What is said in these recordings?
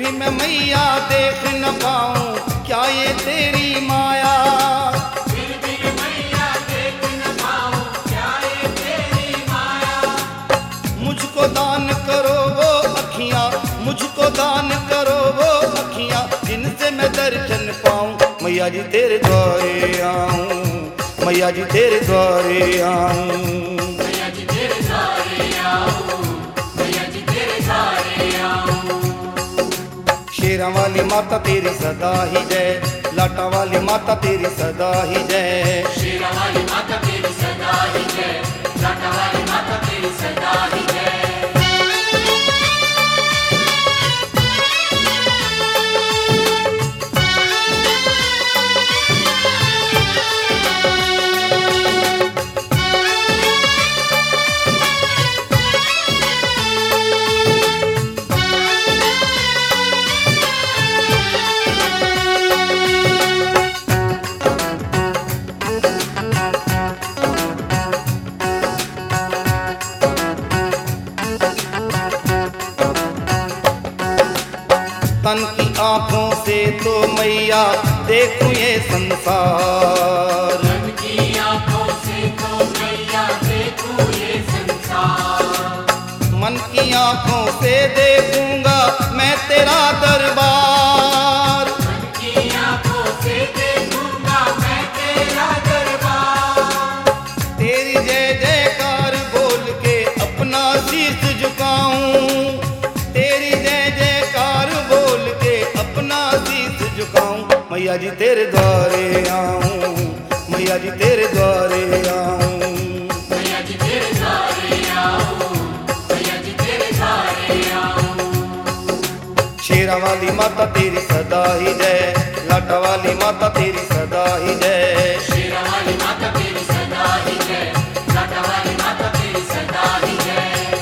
भी मैं मैया देख न पाऊं क्या ये तेरी माया। फिर भी मैया देख न पाऊं क्या ये तेरी माया। मुझको दान करो वो अखियां, मुझको दान करो वो अखियां जिनसे मैं दर्शन पाऊं। मैया जी तेरे द्वारे आऊं, मैया जी तेरे द्वारे आऊं। मैया जी तेरे द्वारे आऊं, मैया जी तेरे द्वारे आऊं। शेरा वाली माता तेरी सदा ही जय, लाटा वाली माता तेरी सदा ही जय। शेरा वाली माता तेरी सदा ही जय, लाटा वाली माता तेरी सदा ही जय। तन की आंखों से तो मैया देखूं ये संसार। मन की आंखों से तो मैया देखूं ये संसार। मन की आंखों से देखूंगा मैं तेरा दरबार। मन की आंखों से देखूंगा मैं तेरा दरबार। तेरी जय जयकार बोल के अपना शीश झुकाऊं। तेरी जय जयकार बोल के अपना शीश झुकाऊं। मैया जी तेरे द्वारे आऊं, मैया जी तेरे द्वारे आऊं। मैया जी तेरे द्वारे आऊं, मैया जी तेरे द्वारे आऊं। शेरा वाली माता तेरी सदा ही जय, लाटा वाली माता तेरी सदा ही जय। शेरा वाली माता तेरी सदा ही जय, लाटा वाली माता तेरी सदा ही जय।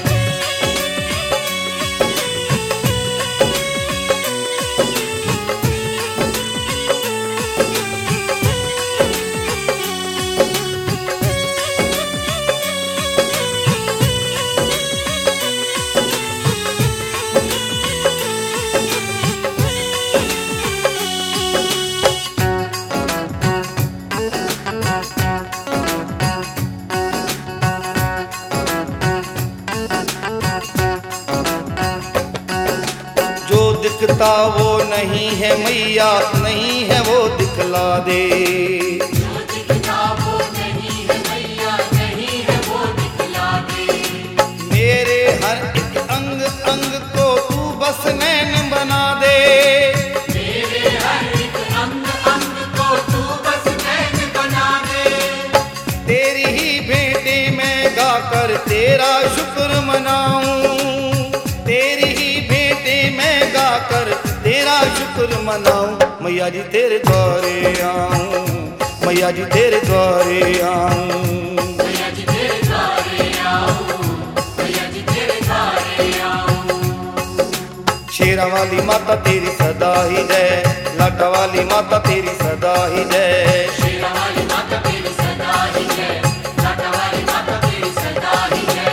जो दिखता वो नहीं है मैया, नहीं है वो दिखला दे। जो दिखता वो नहीं है मैया, नहीं है वो दिखला दे। मेरे हर एक अंग अंग को तू बस नैन बना दे। मेरे हर एक अंग अंग को तू बस नैन बना दे। तेरी ही भेंटे में गाकर तेरा शुक्र मनाऊं। तेरी ही भेंटे में गाकर तेरा शुक्र मनाऊं। मैया जी तेरे द्वारे आऊं, मैया जी तेरे द्वारे आऊं। मैया जी तेरे द्वारे आऊं, मैया जी तेरे द्वारे आऊं। शेरा वाली माता तेरी सदा ही जय, लाटा वाली माता तेरी सदा ही जय। शेरा वाली माता तेरी सदा ही जय, लाटा वाली माता तेरी सदा ही जय।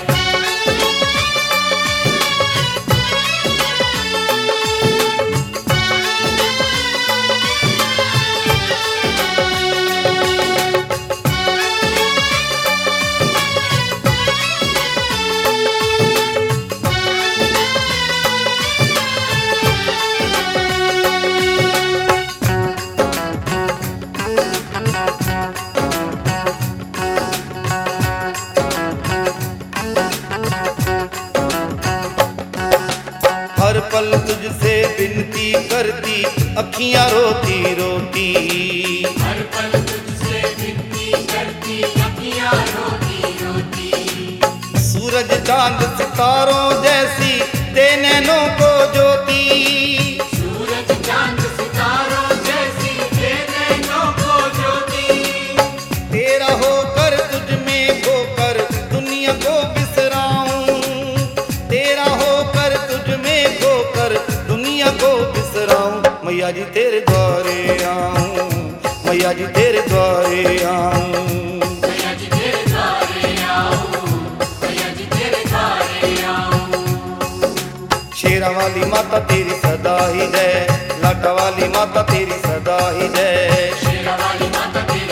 हर पल तुझसे विनती करती अखियां रोती रोती। हर पल तुझसे विनती करती अखियां रोती रोती। सूरज चांद सितारों जैसी दे नैनों को ज्योति। सूरज चांद सितारों जैसी दे नैनों को ज्योति। तेरा होकर तुझ में खोकर दुनिया को बिसराऊं। तेरा होकर तुझ में खोकर दुनिया को बिसराऊं। मैया जी तेरे द्वारे आऊं, मैया जी तेरे द्वारे आऊं। मैया जी तेरे द्वारे आऊं, मैया जी तेरे द्वारे आऊं। शेरा वाली वाली माता तेरी सदा ही जय, लाटा वाली माता तेरी सदा ही जय। शेरा वाली माता तेरी